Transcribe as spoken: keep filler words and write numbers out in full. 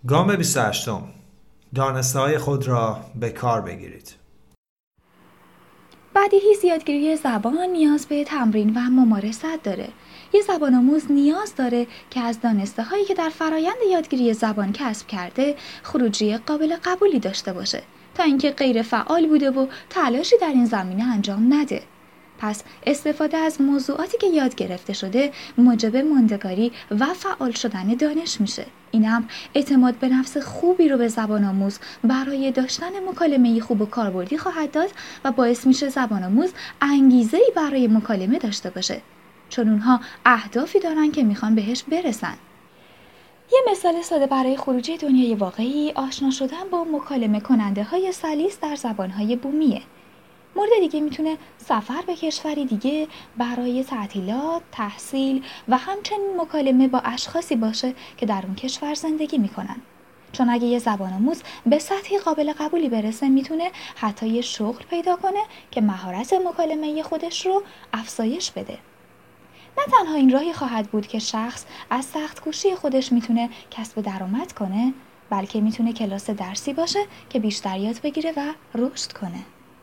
گام بیست و هشتم، دانسته‌های خود را به کار بگیرید. بدیهی یادگیری زبان نیاز به تمرین و ممارست داره. یه زبان آموز نیاز داره که از دانسته هایی که در فرایند یادگیری زبان کسب کرده خروجی قابل قبولی داشته باشه تا اینکه غیر فعال بوده و تلاشی در این زمینه انجام نده. پس استفاده از موضوعاتی که یاد گرفته شده موجب ماندگاری و فعال شدن دانش میشه. این هم اعتماد به نفس خوبی رو به زبان آموز برای داشتن مکالمه خوب و کاربردی خواهد داد و باعث میشه زبان آموز انگیزه‌ای برای مکالمه داشته باشه، چون اونها اهدافی دارن که میخوان بهش برسن. یه مثال ساده برای خروجی دنیای واقعی آشنا شدن با مکالمه کننده های سلیس در زبانهای بومیه. مورد دیگه میتونه سفر به کشوری دیگه برای تعطیلات، تحصیل و همچنین مکالمه با اشخاصی باشه که در اون کشور زندگی میکنن. چون اگه یه زبان آموز به سطحی قابل قبولی برسه میتونه حتی یه شغل پیدا کنه که مهارت مکالمه خودش رو افزایش بده. نه تنها این راهی خواهد بود که شخص از سخت کوشی خودش میتونه کسب درآمد کنه، بلکه میتونه کلاس درسی باشه که بیشتر یاد بگیره و رشد کنه.